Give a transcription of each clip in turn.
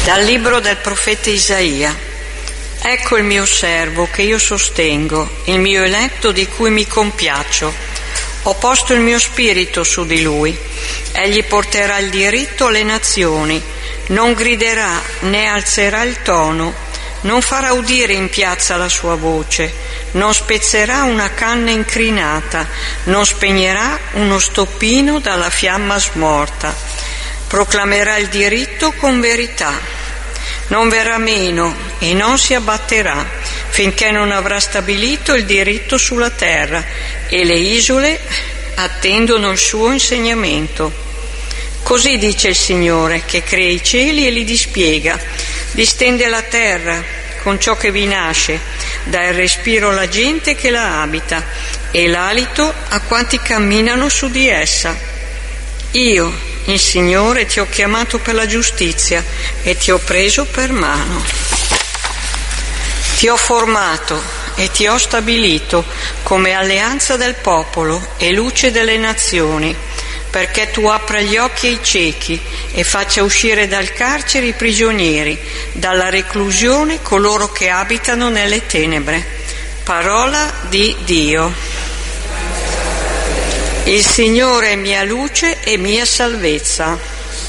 Dal libro del profeta Isaia. Ecco il mio servo che io sostengo, il mio eletto di cui mi compiaccio. Ho posto il mio spirito su di lui. Egli porterà il diritto alle nazioni, non griderà né alzerà il tono, non farà udire in piazza la sua voce, non spezzerà una canna incrinata, non spegnerà uno stoppino dalla fiamma smorta. Proclamerà il diritto con verità. Non verrà meno e non si abbatterà finché non avrà stabilito il diritto sulla terra e le isole attendono il suo insegnamento. Così dice il Signore, che crea i cieli e li dispiega, distende la terra con ciò che vi nasce, dà il respiro alla gente che la abita e l'alito a quanti camminano su di essa. Io, il Signore, ti ho chiamato per la giustizia e ti ho preso per mano. Ti ho formato e ti ho stabilito come alleanza del popolo e luce delle nazioni, perché tu apra gli occhi ai ciechi e faccia uscire dal carcere i prigionieri, dalla reclusione coloro che abitano nelle tenebre. Parola di Dio. Il Signore è mia luce e mia salvezza.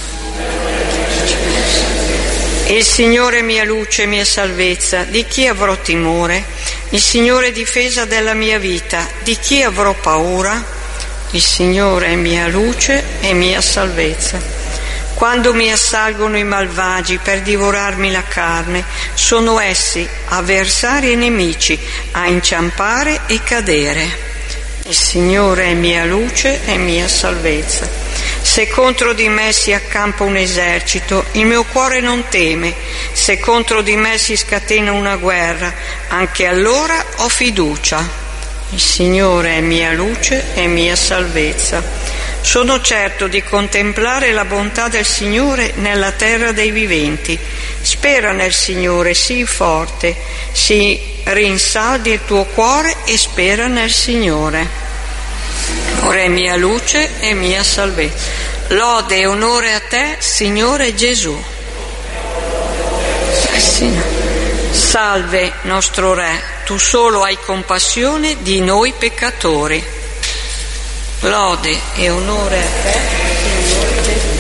Il Signore è mia luce e mia salvezza. Di chi avrò timore? Il Signore è difesa della mia vita. Di chi avrò paura? Il Signore è mia luce e mia salvezza. Quando mi assalgono i malvagi per divorarmi la carne, sono essi avversari e nemici a inciampare e cadere. Il Signore è mia luce e mia salvezza. Se contro di me si accampa un esercito, il mio cuore non teme. Se contro di me si scatena una guerra, anche allora ho fiducia. Il Signore è mia luce e mia salvezza. Sono certo di contemplare la bontà del Signore nella terra dei viventi. Spera nel Signore, sii forte, si rinsaldi il tuo cuore e spera nel Signore. Ora è mia luce e mia salvezza. Lode e onore a te, Signore Gesù. Salve, nostro Re, tu solo hai compassione di noi peccatori. Lode e onore a te, Signore Gesù.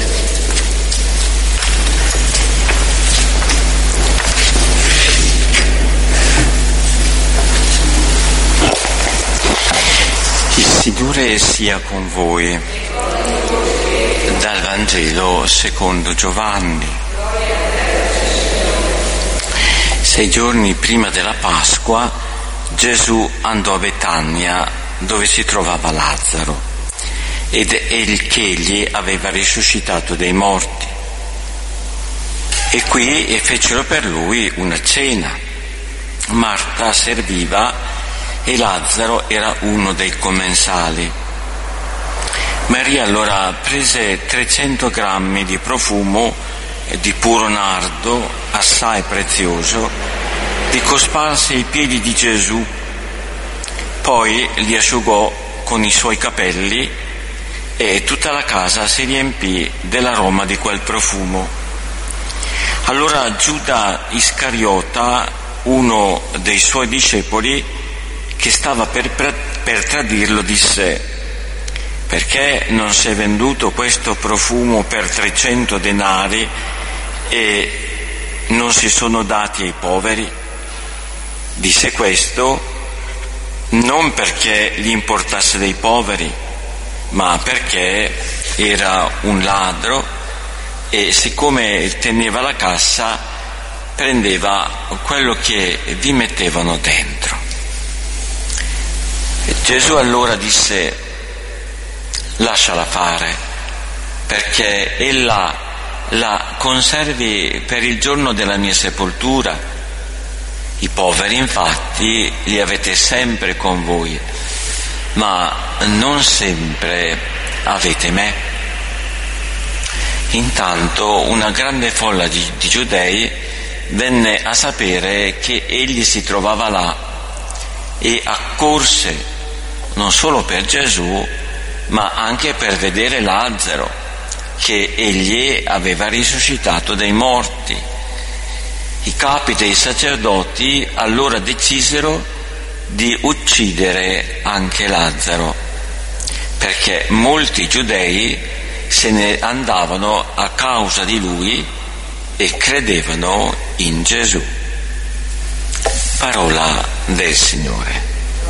Il Signore sia con voi. Dal Vangelo secondo Giovanni. 6 giorni prima della Pasqua Gesù andò a Betania, dove si trovava Lazzaro, ed egli aveva risuscitato dai morti. E qui fecero per lui una cena. Marta serviva e Lazzaro era uno dei commensali. Maria allora prese 300 grammi di profumo di puro nardo, assai prezioso, li cosparse ai piedi di Gesù, poi li asciugò con i suoi capelli e tutta la casa si riempì dell'aroma di quel profumo. Allora Giuda Iscariota, uno dei suoi discepoli, che stava per tradirlo, disse: perché non si è venduto questo profumo per 300 denari e non si sono dati ai poveri? Disse questo non perché gli importasse dei poveri, ma perché era un ladro e siccome teneva la cassa prendeva quello che vi mettevano dentro. Gesù allora disse: lasciala fare, perché ella la conservi per il giorno della mia sepoltura. I poveri infatti li avete sempre con voi, ma non sempre avete me. Intanto una grande folla di giudei venne a sapere che egli si trovava là e accorse non solo per Gesù, ma anche per vedere Lazzaro, che egli aveva risuscitato dai morti. i capi dei sacerdoti allora decisero di uccidere anche Lazzaro, perché molti giudei se ne andavano a causa di lui e credevano in Gesù. Parola del Signore.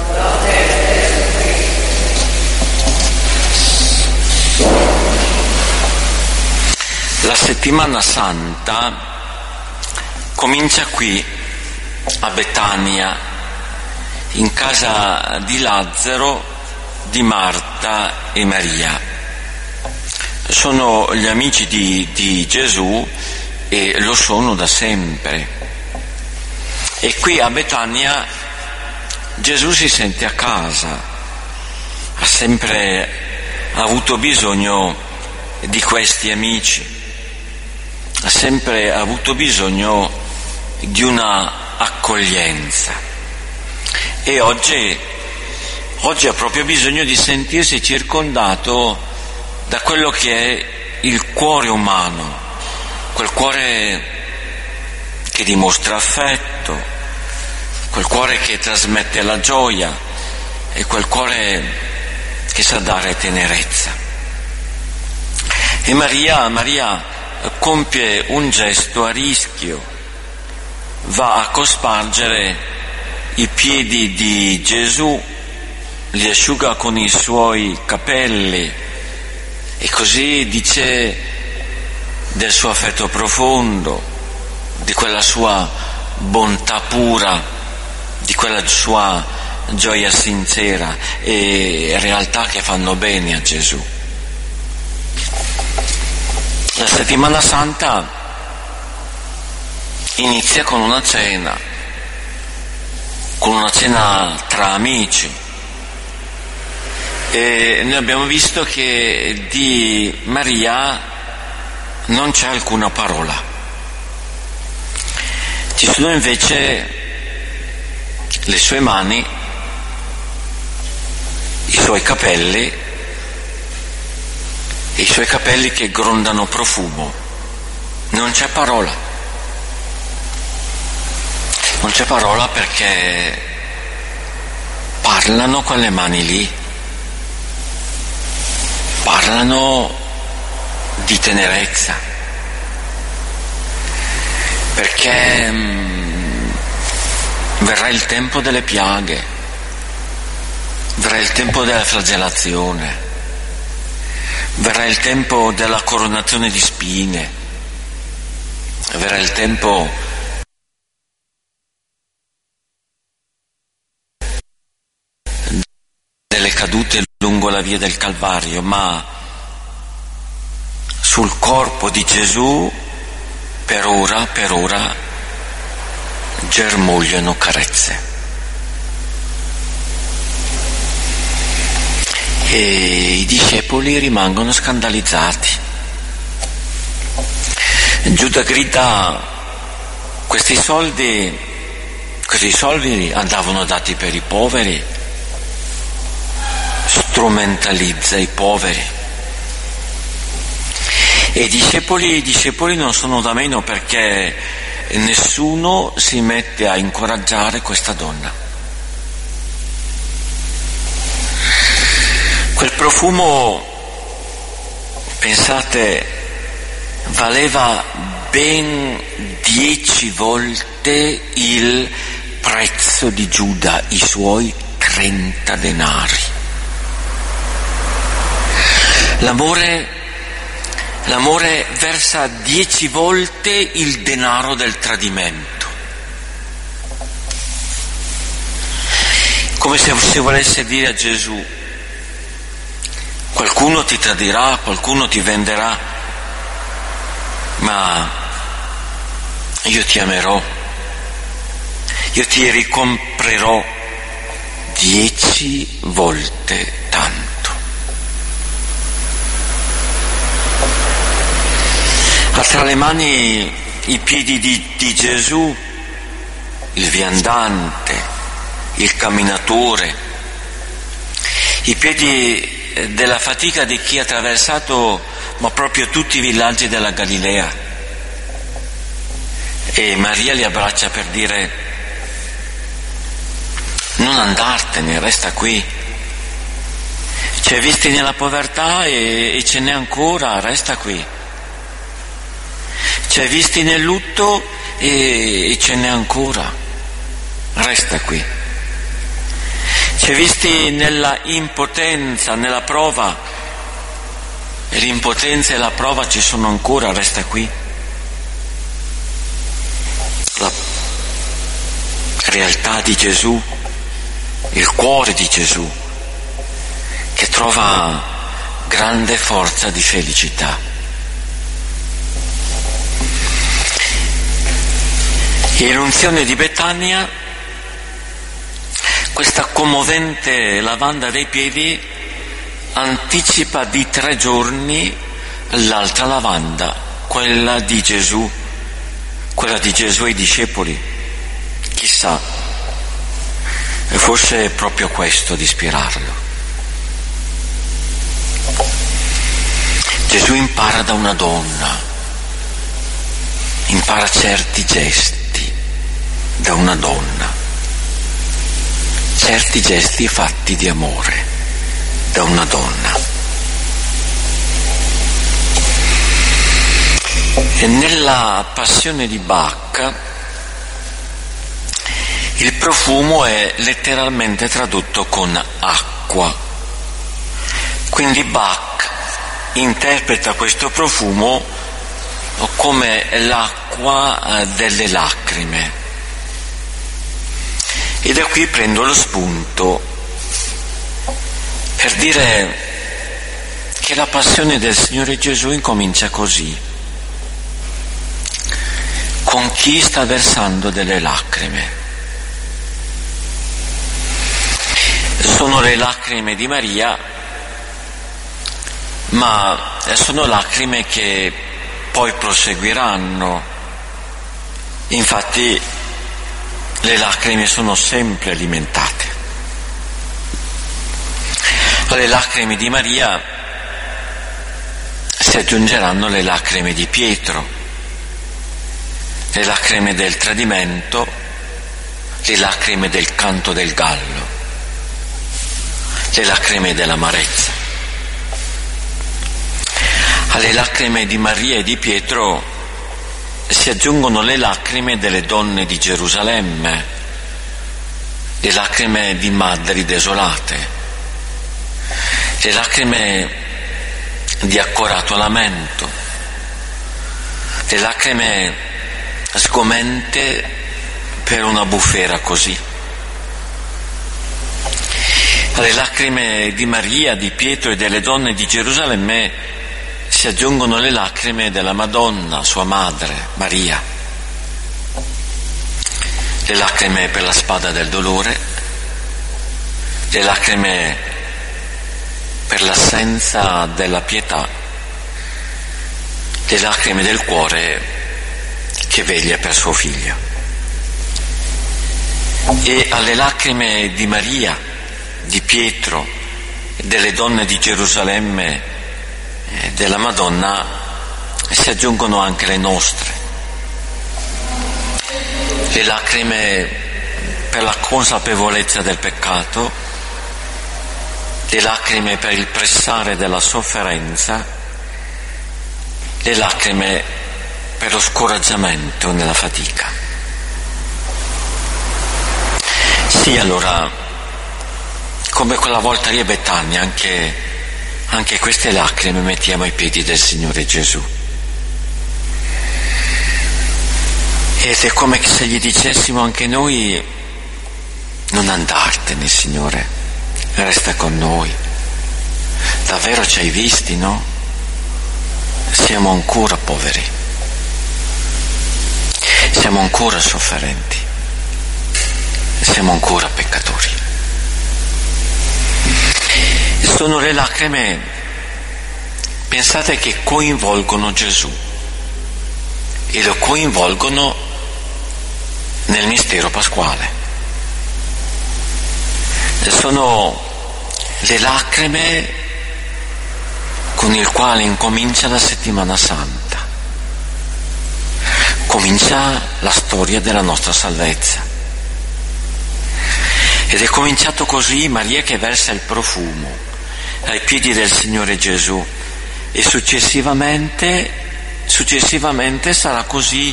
La settimana santa comincia qui a Betania, in casa di Lazzaro, di Marta e Maria. Sono gli amici di Gesù e lo sono da sempre. E qui a Betania Gesù si sente a casa, ha sempre avuto bisogno di questi amici, ha sempre avuto bisogno di una accoglienza e oggi ha proprio bisogno di sentirsi circondato da quello che è il cuore umano, quel cuore che dimostra affetto, quel cuore che trasmette la gioia e quel cuore che sa dare tenerezza. E Maria compie un gesto a rischio, va a cospargere i piedi di Gesù, li asciuga con i suoi capelli e così dice del suo affetto profondo, di quella sua bontà pura, di quella sua gioia sincera e realtà che fanno bene a Gesù. La settimana santa inizia con una cena tra amici e noi abbiamo visto che di Maria non c'è alcuna parola. Ci sono invece le sue mani, i suoi capelli e i suoi capelli che grondano profumo. Non c'è parola. Non c'è parola perché parlano quelle mani lì, parlano di tenerezza, perché verrà il tempo delle piaghe, verrà il tempo della flagellazione, verrà il tempo della coronazione di spine, verrà il tempo delle cadute lungo la via del Calvario, ma sul corpo di Gesù per ora germogliano carezze. E i discepoli rimangono scandalizzati. Giuda grida: questi soldi andavano dati per i poveri, strumentalizza i poveri. E i discepoli non sono da meno, perché nessuno si mette a incoraggiare questa donna. Quel profumo, pensate, valeva ben 10 volte il prezzo di Giuda, i suoi 30 denari. L'amore versa 10 volte il denaro del tradimento. Come se si volesse dire a Gesù: qualcuno ti tradirà, qualcuno ti venderà, ma io ti amerò, io ti ricomprerò 10 volte tanto. Ha tra le mani i piedi di Gesù, il viandante, il camminatore, i piedi della fatica di chi ha attraversato ma proprio tutti i villaggi della Galilea. e Maria li abbraccia per dire: non andartene, resta qui. Ci hai visti nella povertà e ce n'è ancora, resta qui. Ci hai visti nel lutto e ce n'è ancora, resta qui. Ci hai visti nella impotenza, nella prova, e l'impotenza e la prova ci sono ancora, resta qui. La realtà di Gesù, il cuore di Gesù, che trova grande forza di felicità. E l'unzione di Betania, questa commovente lavanda dei piedi, anticipa di 3 giorni l'altra lavanda, quella di Gesù ai discepoli. Chissà, forse è proprio questo ad ispirarlo. Gesù impara da una donna, impara certi gesti da una donna, certi gesti fatti di amore da una donna. E nella Passione di Bach il profumo è letteralmente tradotto con acqua. Quindi Bach interpreta questo profumo come l'acqua delle lacrime. E da qui prendo lo spunto per dire che la passione del Signore Gesù incomincia così, con chi sta versando delle lacrime. Sono le lacrime di Maria, ma sono lacrime che poi proseguiranno. Infatti le lacrime sono sempre alimentate. Alle lacrime di Maria si aggiungeranno le lacrime di Pietro, le lacrime del tradimento, le lacrime del canto del gallo, le lacrime dell'amarezza. Alle lacrime di Maria e di Pietro si aggiungono le lacrime delle donne di Gerusalemme, le lacrime di madri desolate, le lacrime di accorato lamento, le lacrime sgomente per una bufera così. Alle lacrime di Maria, di Pietro e delle donne di Gerusalemme si aggiungono le lacrime della Madonna, sua madre, Maria, le lacrime per la spada del dolore, le lacrime per l'assenza della pietà, le lacrime del cuore che veglia per suo figlio. E alle lacrime di Maria, di Pietro e delle donne di Gerusalemme e della Madonna si aggiungono anche le nostre, le lacrime per la consapevolezza del peccato, le lacrime per il pressare della sofferenza, le lacrime per lo scoraggiamento nella fatica. Sì, allora, come quella volta lì a Betania, anche queste lacrime mettiamo ai piedi del Signore Gesù. Ed è come se gli dicessimo anche noi: non andartene, Signore, resta con noi. Davvero ci hai visti, no? Siamo ancora poveri, siamo ancora sofferenti, siamo ancora peccatori. Sono le lacrime, pensate, che coinvolgono Gesù e lo coinvolgono nel mistero pasquale. Sono le lacrime con il quale incomincia la settimana santa, comincia la storia della nostra salvezza. Ed è cominciato così Maria che versa il profumo ai piedi del Signore Gesù, e successivamente sarà così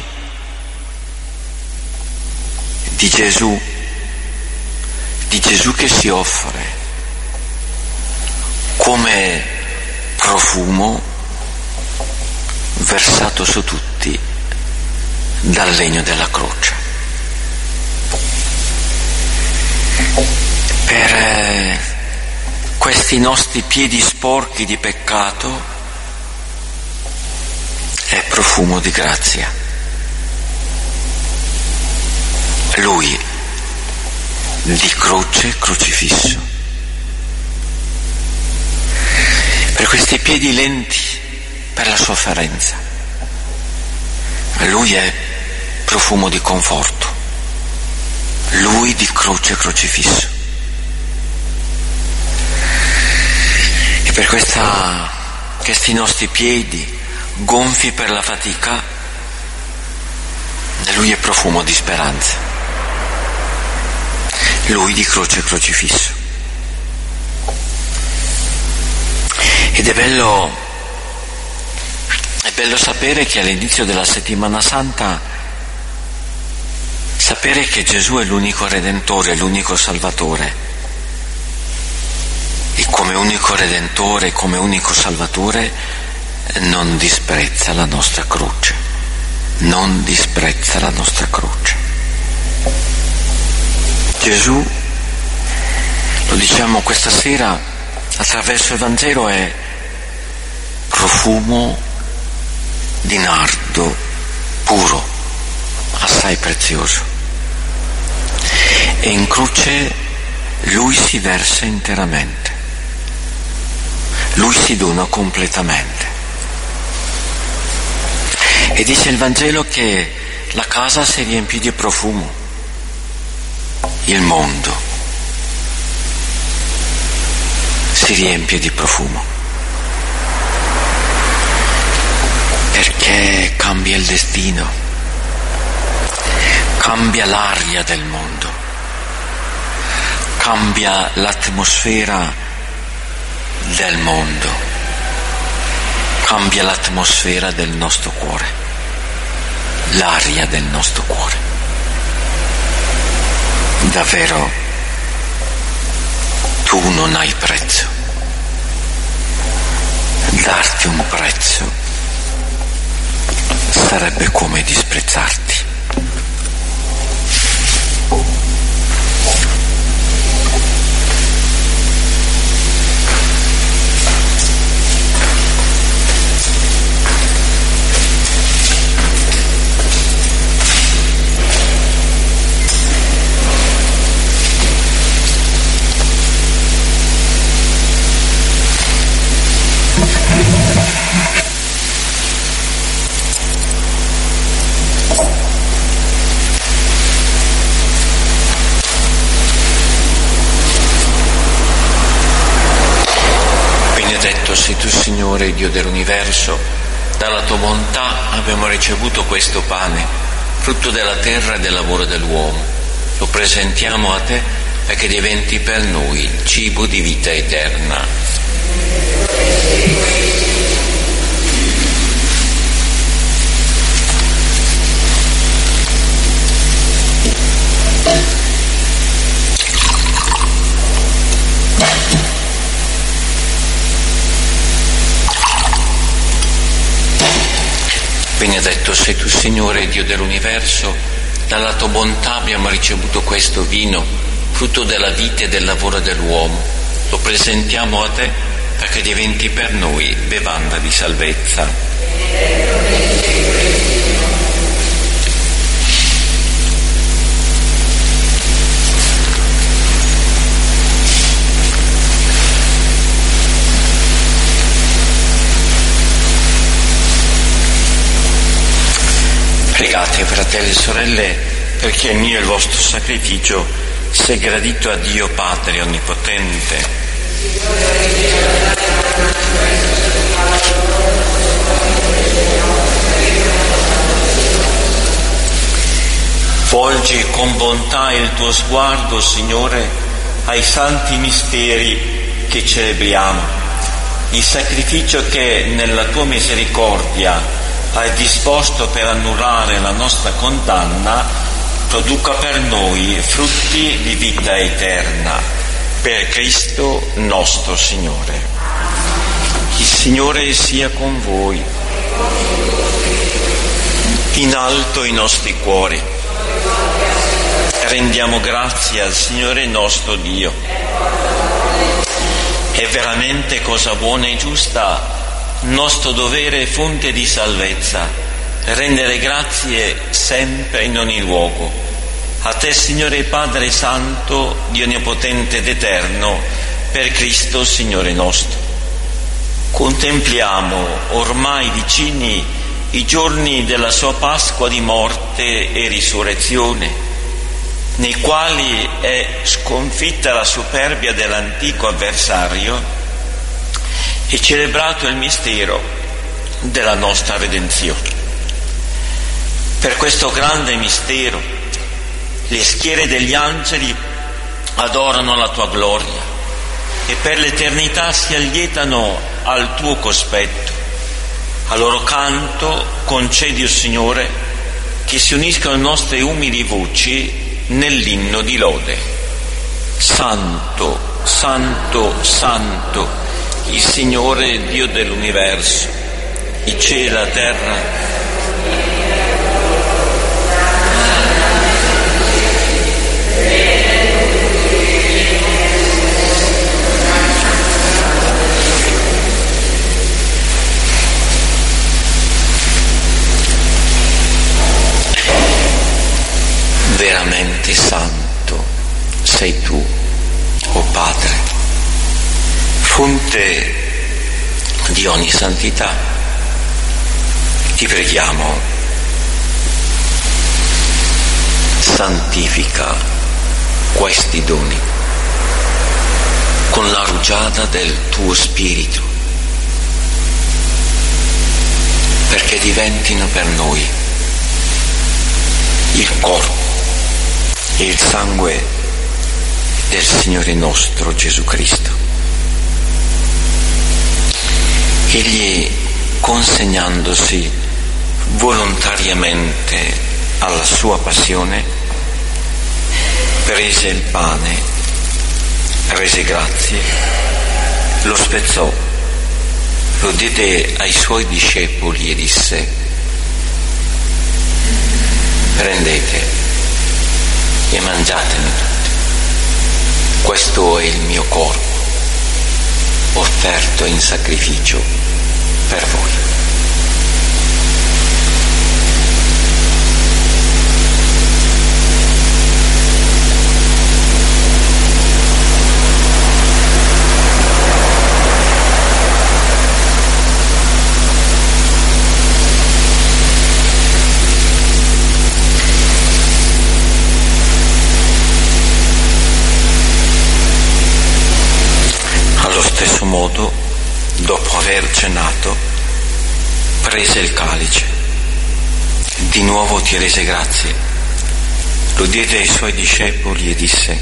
di Gesù che si offre come profumo versato su tutti dal legno della croce. Per questi nostri piedi sporchi di peccato è profumo di grazia. Lui di croce crocifisso. Per questi piedi lenti per la sofferenza. Lui è profumo di conforto. Lui di croce crocifisso. E per questi nostri piedi gonfi per la fatica, lui è profumo di speranza. Lui di croce crocifisso. Ed è bello sapere che all'inizio della Settimana Santa, sapere che Gesù è l'unico Redentore, l'unico Salvatore. E come unico Redentore, come unico Salvatore, non disprezza la nostra croce. Non disprezza la nostra croce. Gesù, lo diciamo questa sera attraverso il Vangelo, è profumo di nardo puro, assai prezioso. E in croce lui si versa interamente, lui si dona completamente. E dice il Vangelo che la casa si riempì di profumo, il mondo si riempie di profumo, perché cambia il destino, cambia l'aria del mondo, cambia l'atmosfera del mondo, cambia l'atmosfera del nostro cuore, l'aria del nostro cuore. Davvero, tu non hai prezzo. Darti un prezzo sarebbe come disprezzarti. Sei tu, Signore, Dio dell'universo, dalla tua bontà abbiamo ricevuto questo pane, frutto della terra e del lavoro dell'uomo. Lo presentiamo a te perché diventi per noi il cibo di vita eterna. Benedetto sei tu, Signore, Dio dell'universo, dalla tua bontà abbiamo ricevuto questo vino, frutto della vita e del lavoro dell'uomo. Lo presentiamo a te perché diventi per noi bevanda di salvezza. Pregate, fratelli e sorelle, perché il mio e il vostro sacrificio sia gradito a Dio Padre Onnipotente. con bontà il tuo sguardo, Signore, ai santi misteri che celebriamo, il sacrificio che nella tua misericordia hai disposto per annullare la nostra condanna, produca per noi frutti di vita eterna, per Cristo nostro Signore. Il Signore sia con voi. In alto i nostri cuori. Rendiamo grazie al Signore nostro Dio. È veramente cosa buona e giusta, nostro dovere e fonte di salvezza, rendere grazie sempre in ogni luogo. A te, Signore Padre Santo, Dio Onnipotente ed Eterno, per Cristo Signore nostro. Contempliamo ormai vicini i giorni della sua Pasqua di morte e risurrezione, nei quali è sconfitta la superbia dell'antico avversario e celebrato il mistero della nostra redenzione. Per questo grande mistero le schiere degli angeli adorano la tua gloria e per l'eternità si allietano al tuo cospetto. A loro canto concedi, o Signore, che si uniscano nostre umili voci nell'inno di lode. Santo, Santo, Santo, il Signore Dio dell'universo, i cieli e la terra. Veramente santo sei tu, o Padre, fonte di ogni santità. Ti preghiamo, santifica questi doni con la rugiada del tuo Spirito, perché diventino per noi il corpo e il sangue del Signore nostro Gesù Cristo. Egli, consegnandosi volontariamente alla sua passione, prese il pane, rese grazie, lo spezzò, lo diede ai suoi discepoli e disse: prendete e mangiatene tutti. Questo è il mio corpo, offerto in sacrificio per voi. Modo, dopo aver cenato, prese il calice, di nuovo ti rese grazie, lo diede ai suoi discepoli e disse: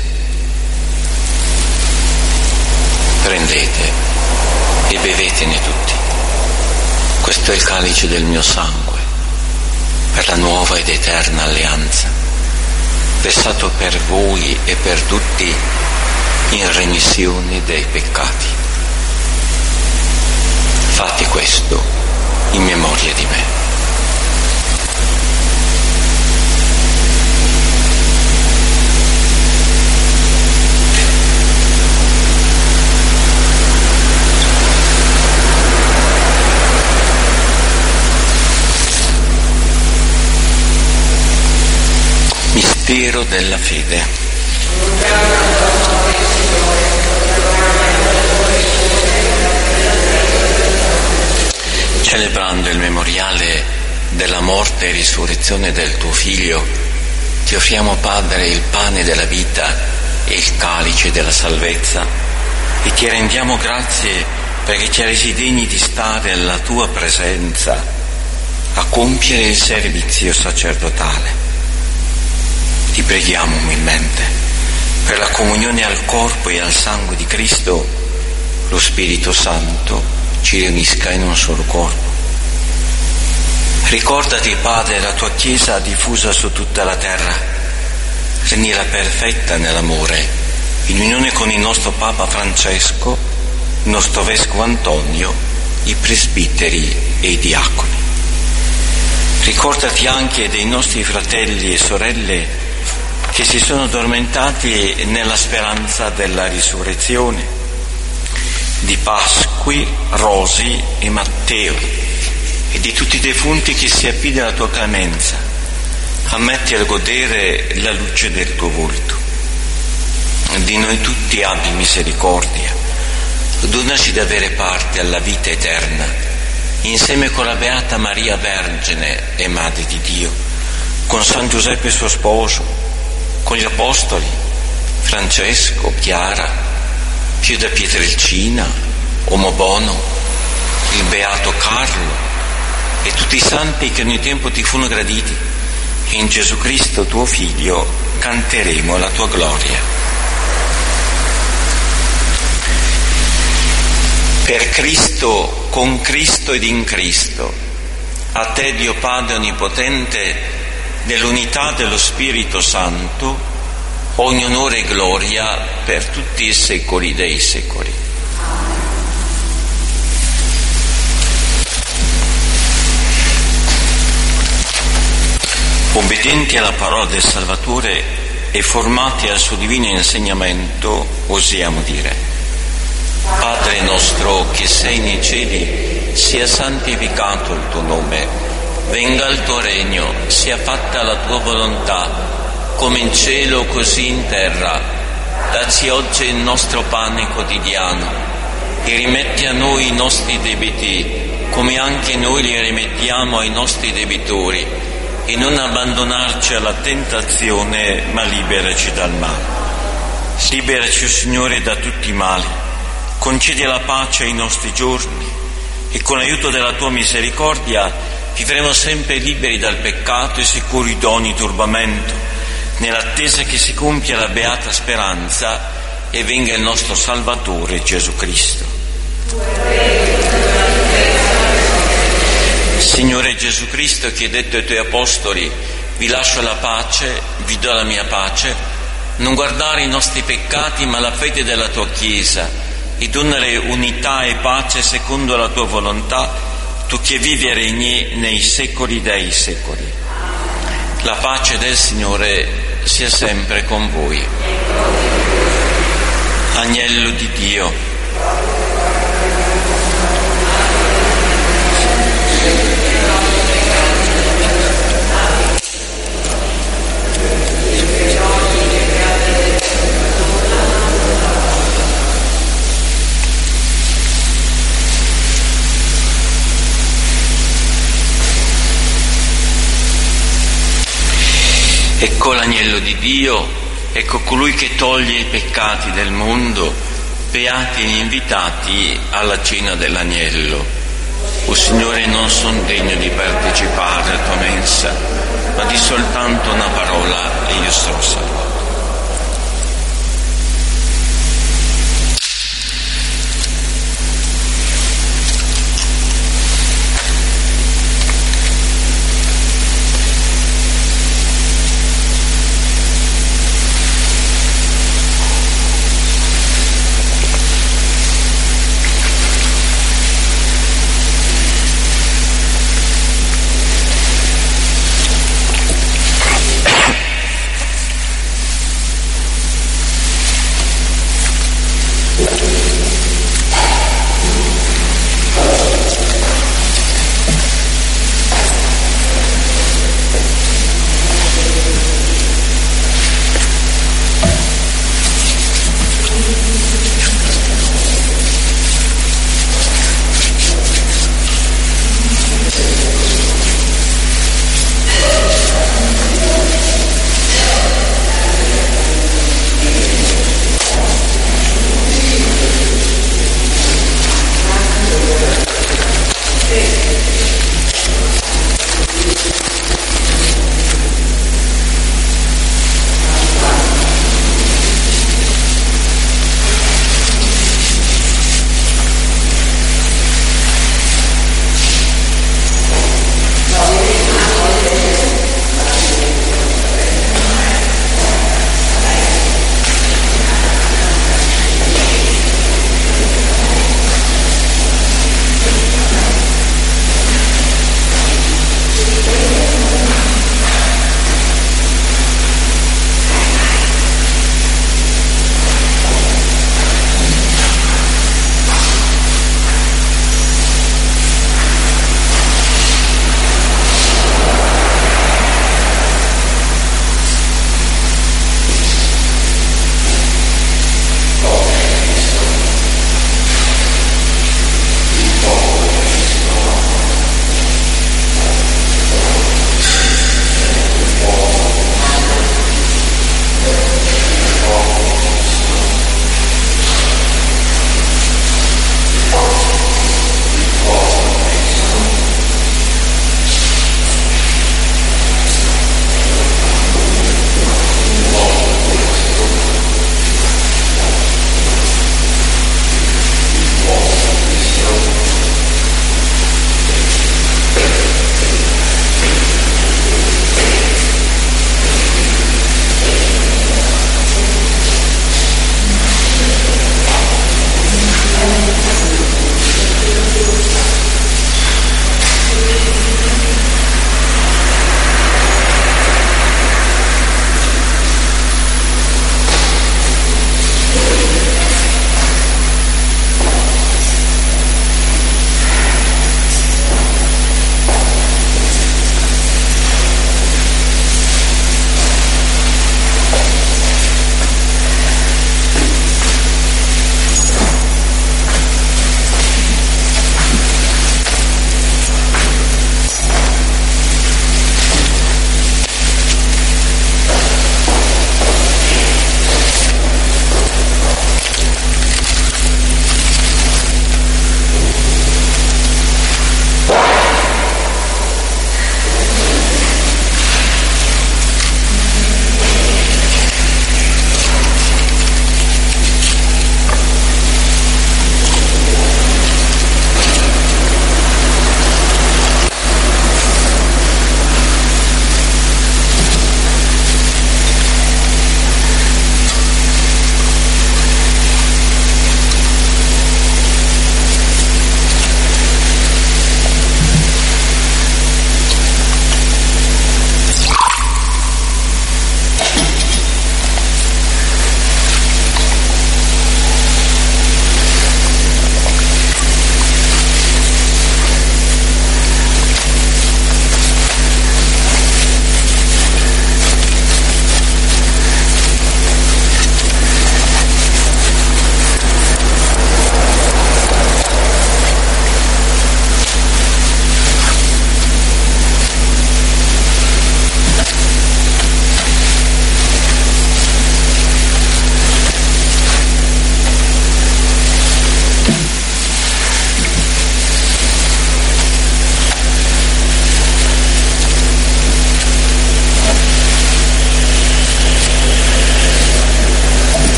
prendete e bevetene tutti, questo è il calice del mio sangue, per la nuova ed eterna alleanza, versato per voi e per tutti in remissione dei peccati. Fate questo in memoria di me. Mistero della fede. Celebrando il memoriale della morte e risurrezione del tuo Figlio, ti offriamo, Padre, il pane della vita e il calice della salvezza, e ti rendiamo grazie perché ci hai resi degni di stare alla tua presenza a compiere il servizio sacerdotale. Ti preghiamo umilmente per la comunione al corpo e al sangue di Cristo, lo Spirito Santo ci riunisca in un solo corpo. Ricordati, Padre, la tua Chiesa diffusa su tutta la terra, rendila perfetta nell'amore, in unione con il nostro Papa Francesco, il nostro Vescovo Antonio, i presbiteri e i diaconi. Ricordati anche dei nostri fratelli e sorelle che si sono addormentati nella speranza della risurrezione, di Pasqui, Rosi e Matteo, e di tutti i defunti che si affidano alla tua clemenza. Ammetti a godere la luce del tuo volto. Di noi tutti abbi misericordia. Donaci di avere parte alla vita eterna, insieme con la Beata Maria Vergine e Madre di Dio, con San Giuseppe suo sposo, con gli Apostoli, Francesco, Chiara, Pio da Pietrelcina, Uomo Bono, il Beato Carlo e tutti i santi che in ogni tempo ti furono graditi, e in Gesù Cristo tuo Figlio canteremo la tua gloria. Per Cristo, con Cristo ed in Cristo, a te Dio Padre Onnipotente, nell'unità dello Spirito Santo, ogni onore e gloria per tutti i secoli dei secoli. Obbedienti alla parola del Salvatore e formati al suo divino insegnamento, osiamo dire: Padre nostro che sei nei cieli, sia santificato il tuo nome, venga il tuo regno, sia fatta la tua volontà, come in cielo così in terra. Dacci oggi il nostro pane quotidiano e rimetti a noi i nostri debiti, come anche noi li rimettiamo ai nostri debitori, e non abbandonarci alla tentazione, ma liberaci dal male. Liberaci, o Signore, da tutti i mali, concedi la pace ai nostri giorni, e con l'aiuto della tua misericordia vivremo sempre liberi dal peccato e sicuri di ogni turbamento, nell'attesa che si compia la beata speranza e venga il nostro Salvatore Gesù Cristo. Signore Gesù Cristo, che hai detto ai tuoi apostoli: vi lascio la pace, vi do la mia pace, non guardare i nostri peccati ma la fede della tua Chiesa, e donare unità e pace secondo la tua volontà, tu che vivi e regni nei secoli dei secoli. La pace del Signore sia sempre con voi. Agnello di Dio, ecco l'agnello di Dio, ecco colui che toglie i peccati del mondo. Beati gli invitati alla cena dell'agnello. O Signore, non sono degno di partecipare alla tua mensa, ma di soltanto una parola e io sarò salvato.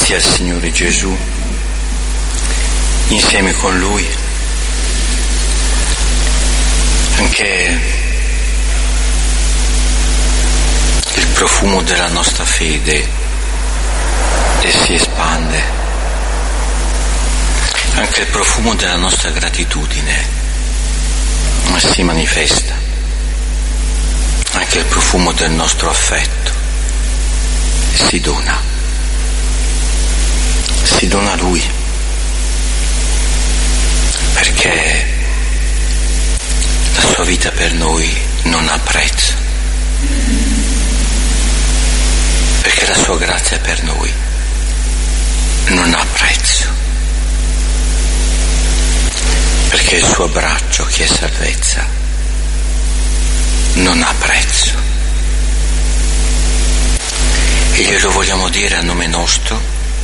davanti al Signore Gesù, insieme con Lui, anche il profumo della nostra fede si espande, anche il profumo della nostra gratitudine si manifesta, anche il profumo del nostro affetto si dona a Lui, perché la sua vita per noi non ha prezzo, perché la sua grazia per noi non ha prezzo, perché il suo abbraccio, che è salvezza, non ha prezzo. E glielo vogliamo dire a nome nostro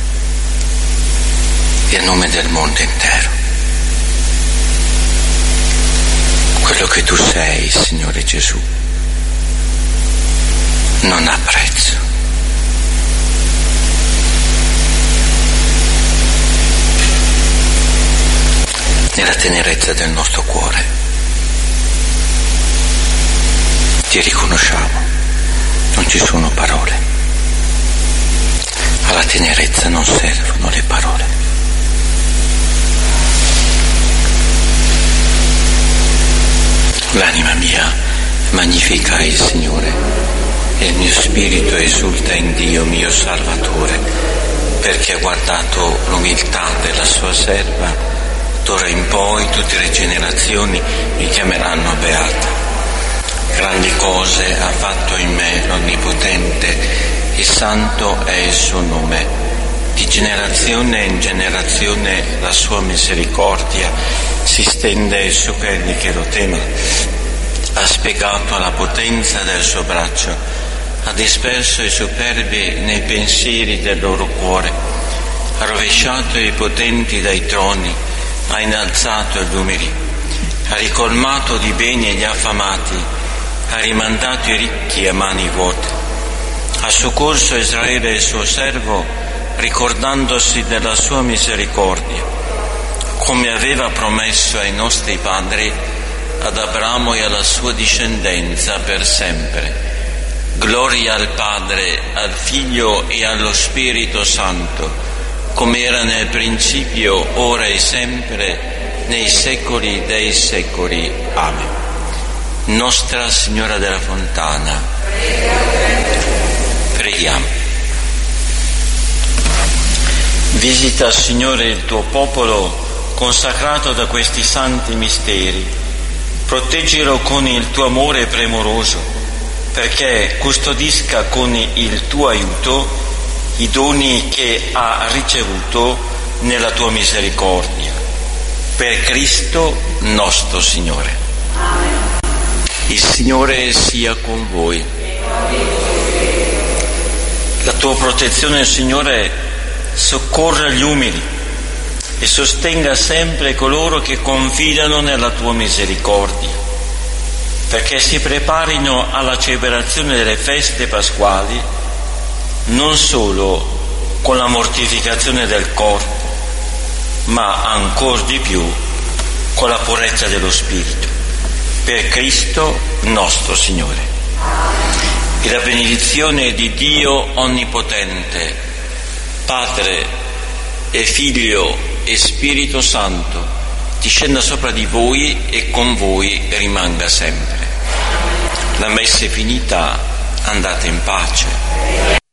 e a nome del mondo intero. Quello che tu sei, Signore Gesù, non ha prezzo. Nella tenerezza del nostro cuore ti riconosciamo, non ci sono parole. Alla tenerezza non servono le parole. L'anima mia magnifica il Signore e il mio spirito esulta in Dio mio Salvatore, perché ha guardato l'umiltà della sua serva. D'ora in poi tutte le generazioni mi chiameranno beata. Grandi cose ha fatto in me l'Onnipotente, e santo è il suo nome. Di generazione in generazione la sua misericordia si stende su quelli che lo temono. Ha spiegato la potenza del suo braccio, ha disperso i superbi nei pensieri del loro cuore, ha rovesciato i potenti dai troni, ha innalzato gli umili, ha ricolmato di beni gli affamati, ha rimandato i ricchi a mani vuote, ha soccorso Israele il suo servo, ricordandosi della sua misericordia, come aveva promesso ai nostri padri, ad Abramo e alla sua discendenza per sempre. Gloria al Padre, al Figlio e allo Spirito Santo, come era nel principio, ora e sempre, nei secoli dei secoli. Amen. Nostra Signora della Fontana, preghiamo. Visita, Signore, il tuo popolo consacrato da questi santi misteri. Proteggilo con il tuo amore premuroso, perché custodisca con il tuo aiuto i doni che ha ricevuto nella tua misericordia. Per Cristo nostro Signore. Il Signore sia con voi. La tua protezione, Signore, soccorra gli umili e sostenga sempre coloro che confidano nella tua misericordia, perché si preparino alla celebrazione delle feste pasquali non solo con la mortificazione del corpo, ma ancor di più con la purezza dello spirito. Per Cristo nostro Signore. E la benedizione di Dio Onnipotente, Padre e Figlio e Spirito Santo, discenda sopra di voi e con voi rimanga sempre. La messa è finita, andate in pace.